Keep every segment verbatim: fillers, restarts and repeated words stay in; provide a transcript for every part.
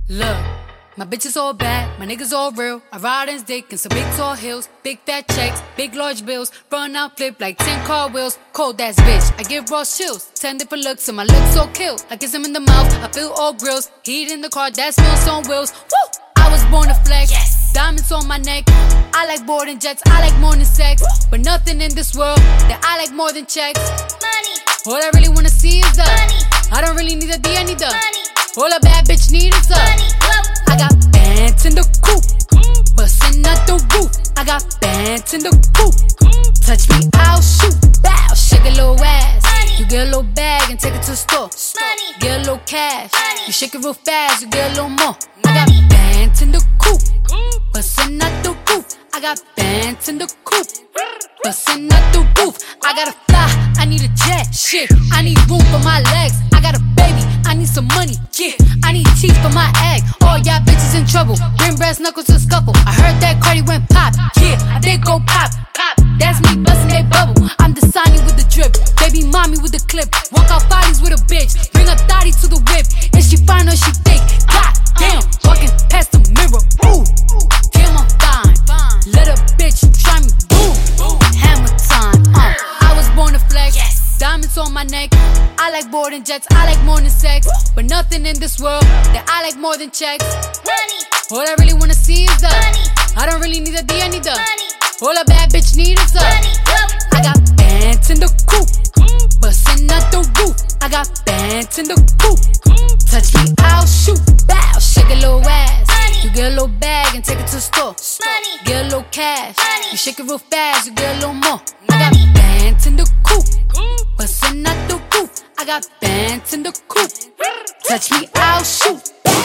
Look, my bitch is all bad, my niggas all real. I ride in dick in some big tall hills, big fat checks, big large bills. Run out, flip like ten car wheels. Cold ass bitch, I give raw chills. Ten different looks and my lips so kill. I kiss him in the mouth, I feel all grills. Heat in the car, that smells on wheels. Woo! I was born to flex, yes. Diamonds on my neck. I like boarding jets, I like more than sex. Woo! But nothing in this world that I like more than checks. Money. All I really wanna see is the money. I don't really need a D, I need the money. All a bad bitch need is the money. I got bands in the coupe, bustin' out the roof. I got bands in the coupe. Touch me, I'll shoot. Bow, shake a little ass. Money. You get a little bag and take it to the store. Money. Get a little cash. Money. You shake it real fast, you get a little more. Money. I got bands in the coupe, bustin' out the roof. I got bands in the coupe, bustin' out the roof. I gotta fly, I need a jet. Shit, I need room for my legs. I got a baby, I need some money. Yeah, I need teeth for my egg. All y'all bitches in trouble, bring brass knuckles to scuffle. I heard that Cardi went pop. Yeah, I did go pop, pop. That's me bustin' they bubble. I'm the Sonny with the drip, baby mommy with the clip. Walk out bodies with a bitch, bring a thotty to the whip. Is she fine or she fake? God damn, walking past the mirror. Ooh, damn I'm fine. Let a bitch try me. Boom, hammer time. Uh, I was born to flex. Yes. Diamonds on my neck. I like boarding jets. I like more than sex. But nothing in this world that I like more than checks. Money. All I really wanna see is the money. I don't really need a D, I need the money. All a bad bitch need is the money. I got bands in the coupe, bustin' out the roof. I got bands in the coupe. Touch me, I'll shoot. Bow, shake a little ass. Money. You get a little bag and take it to the store. Money. Get a little cash. Money. You shake it real fast, you get a little more. Money. I got bands in the coupe, bustin' out the roof. I got bands in the coupe. Touch me, I'll shoot.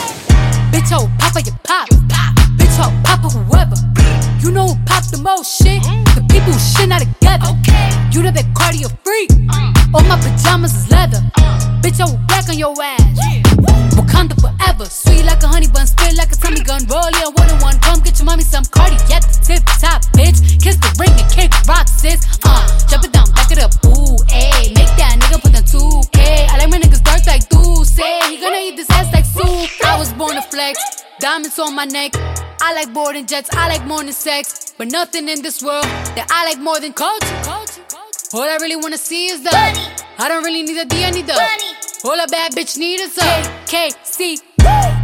Bitch, oh, papa, you pop. Bitch, oh, papa, whoever. You know who pop the most shit? The people who shit not together. You know that cardio freak. All my pajamas is leather. Bitch, I will black on your ass. Wakanda forever. Sweet like a honey bun, spit like a Tommy gun. Roll it on one on one. Come get your mommy some Cardi at the tip top, bitch. Kiss the ring and kick rock, sis. Uh, jump it down, back it up. Ooh, ayy. Make that nigga put the two K. I like my niggas dark like do say. He gonna eat this ass like soup. I was born to flex. Diamonds on my neck. I like boarding jets. I like more than sex. But nothing in this world that I like more than culture. All I really wanna see is the money. I don't really need a D, I need the money. All a bad bitch need is a K K C.